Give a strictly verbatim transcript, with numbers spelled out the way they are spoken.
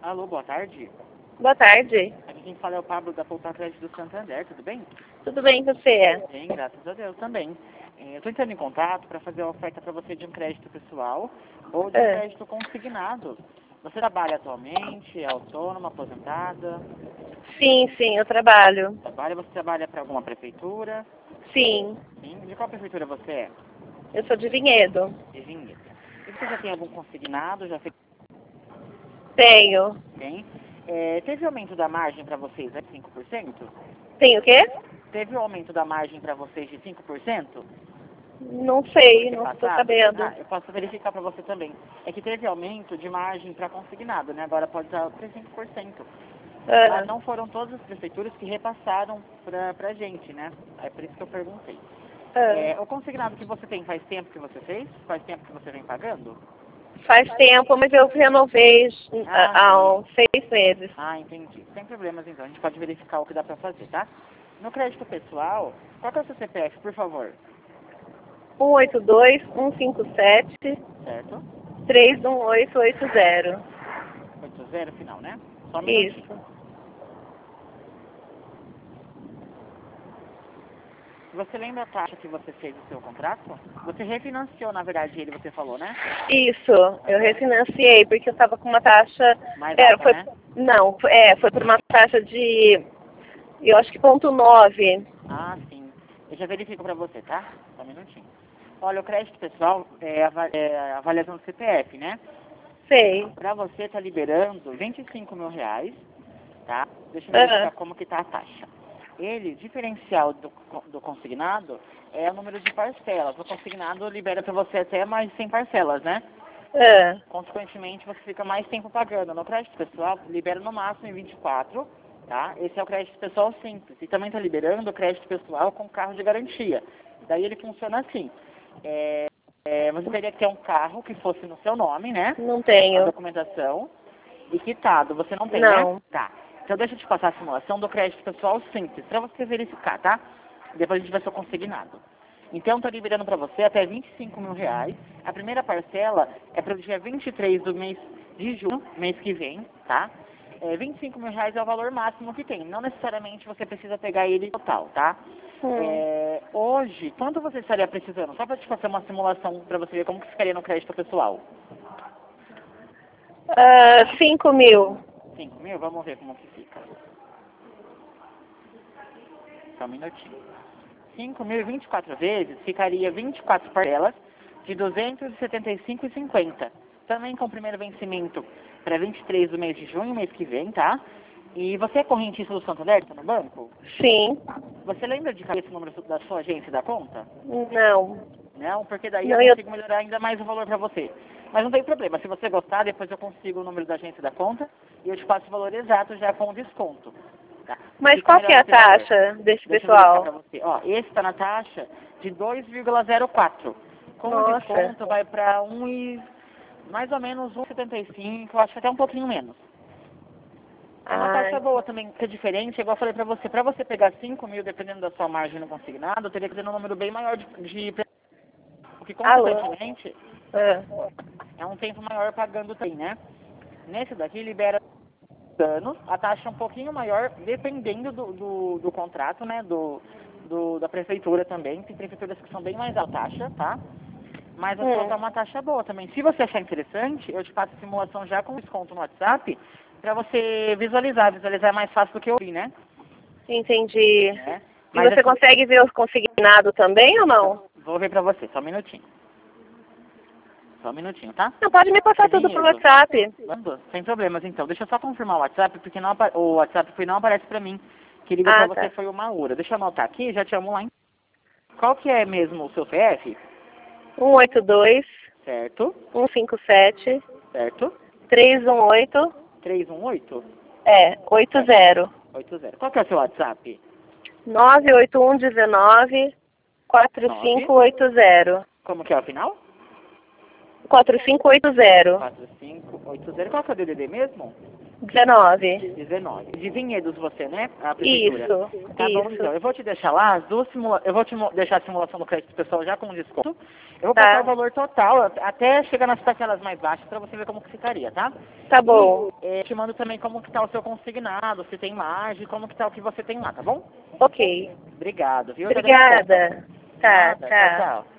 Alô, boa tarde. Boa tarde. Aqui quem fala é o Pablo da Poupa Crédito do Santander, tudo bem? Tudo bem, você? Bem, graças a Deus também. É, eu estou entrando em contato para fazer uma oferta para você de um crédito pessoal ou de um É. crédito consignado. Você trabalha atualmente, é autônoma, aposentada? Sim, sim, eu trabalho. Trabalha, você trabalha para alguma prefeitura? Sim, Sim. De qual prefeitura você é? eu sou de Vinhedo. De Vinhedo. E você já tem algum consignado? Já fez? Tenho. Tem. É, teve aumento da margem para vocês de cinco por cento? Tem o quê? Teve o aumento da margem para vocês de cinco por cento? Não sei, Ano não estou passado? sabendo. Ah, eu posso verificar para você também. É que teve aumento de margem para consignado, né? Agora pode dar até cinco por cento. Ah, Mas não foram todas as prefeituras que repassaram para a gente, né? É por isso que eu perguntei. ah. É, o consignado que você tem faz tempo que você fez? Faz tempo que você vem pagando? Faz tempo, mas eu renovei Ah, ah, há uns seis meses. Ah, entendi. Sem problemas então. A gente pode verificar o que dá para fazer, tá? No crédito pessoal, qual que é o seu C P F, por favor? um oito dois, um cinco sete, Certo? três um oito oito zero. oito zero final, né? Só um minutinho. Isso. Você lembra a taxa que você fez no seu contrato? Você refinanciou, na verdade, ele, você falou, né? Isso, eu refinanciei porque eu estava com uma taxa. Mais É, alta, foi, né? não, foi- é, foi por uma taxa de, eu acho que ponto nove. Ah, sim. Eu já verifico pra você, tá? Só um minutinho. Olha, o crédito pessoal é a ava- é a avaliação do C P F, né? Sei. Pra você tá liberando vinte e cinco mil reais, tá? Deixa eu Aham. verificar como que tá a taxa. Ele, diferencial do, do consignado, é o número de parcelas. O consignado libera pra você até mais cem parcelas, né? É. Consequentemente, você fica mais tempo pagando. No crédito pessoal, libera no máximo em vinte e quatro, tá? Esse é o crédito pessoal simples. E também está liberando o crédito pessoal com carro de garantia. Daí ele funciona assim. É, é, você teria que ter um carro que fosse no seu nome, né? Não A tenho. documentação. E quitado. Você não tem, Não. né? Tá. Então deixa eu te passar a simulação do crédito pessoal simples, para você verificar, tá? Depois a gente vai ser consignado. Então, estou liberando para você até vinte e cinco mil reais. A primeira parcela é para o dia vinte e três do mês de junho, mês que vem, tá? É, vinte e cinco mil reais é o valor máximo que tem. Não necessariamente você precisa pegar ele total, tá? Hum. É, hoje, quanto você estaria precisando? Só para te fazer uma simulação para você ver como que ficaria no crédito pessoal. Ah, cinco mil. cinco mil? Vamos ver como que fica. Só um minutinho. cinco mil e vinte e quatro vezes, ficaria vinte e quatro parcelas de duzentos e setenta e cinco reais e cinquenta centavos. Também com o primeiro vencimento para vinte e três do mês de junho, mês que vem, tá? E você é correntista do Santander, tá no banco? Sim. Você lembra de cabeça o número da sua agência e da conta? Não. Não, porque daí Não, eu eu... consigo melhorar ainda mais o valor para você. Mas não tem problema, se você gostar, depois eu consigo o número da agência e da conta e eu te passo o valor exato já com o desconto. Tá? Mas Fica qual melhor que é a esse valor. taxa desse Deixa eu verificar pessoal? para você. Ó, esse está na taxa de dois vírgula zero quatro. Com o Nossa. desconto vai para um e mais ou menos um vírgula setenta e cinco, eu acho que até um pouquinho menos. É uma taxa Ai. boa também, que é diferente, igual eu falei pra você, pra você pegar cinco mil, dependendo da sua margem no consignado, eu teria que ter um número bem maior de, de porque Alô? consequentemente Ah. é um tempo maior pagando também, né? Nesse daqui libera anos, a taxa é um pouquinho maior, dependendo do, do, do contrato, né? Do, do, da prefeitura também. Tem prefeituras que são bem mais alta taxa, tá? Mas a sua Hum. tá uma taxa boa também. Se você achar interessante, eu te passo a simulação já com desconto no WhatsApp, pra você visualizar. Visualizar é mais fácil do que ouvir, né? Entendi. né? E Mas você assim, consegue ver os consignados também ou não? vou ver pra você, só um minutinho. Só um minutinho, tá? Não, pode me passar tudo por Vinhedo. WhatsApp. Vamos, sem problemas então. Deixa eu só confirmar o WhatsApp, porque não apa- o WhatsApp foi- não aparece pra mim. Que ligou pra Ah, você tá. foi o Maura. Deixa eu anotar aqui, já te amo lá. Em... Qual que é mesmo o seu C F? um oito dois, Certo, um cinco sete, certo. três um oito, três um oito é, oito zero. oito zero. Qual que é o seu WhatsApp? nove oito um um nove, quatro cinco oito zero. Como que é o final? quatro cinco oito zero. quatro cinco oito zero. Qual que é o D D D mesmo? dezenove. dezenove. De Vinhedos você, né? A prefeitura. Isso, Tá bom, isso. então. Eu vou te deixar lá as duas simula... Eu vou te mo- deixar a simulação do crédito pessoal já com desconto. Eu vou Tá. passar o valor total a- até chegar nas parcelas mais baixas pra você ver como que ficaria, tá? Tá bom. E eh, te mando também como que tá o seu consignado, se tem margem, como que tá o que você tem lá, tá bom? Ok. Obrigado, viu? Obrigada. Tá, Nada. tá. Tchau, tchau.